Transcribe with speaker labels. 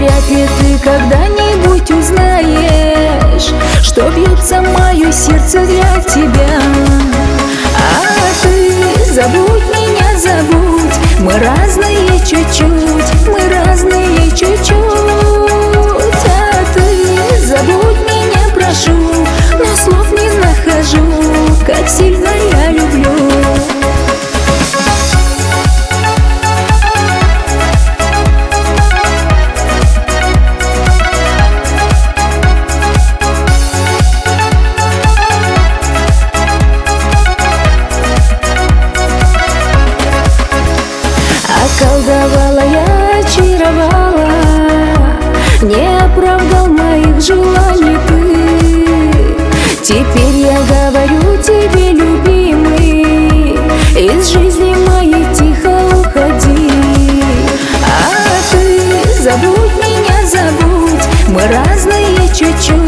Speaker 1: вряд ли ты когда-нибудь узнаешь, что бьется мое сердце для тебя. А ты забудь меня, забудь, мы разные чуть-чуть, мы разные чуть-чуть. А ты забудь меня, прошу, но слов не нахожу, как сильно я люблю. Околдовала я, очаровала, не оправдал моих желаний ты. Теперь я говорю тебе, любимый, из жизни моей тихо уходи. А ты забудь меня, забудь, мы разные чуть-чуть.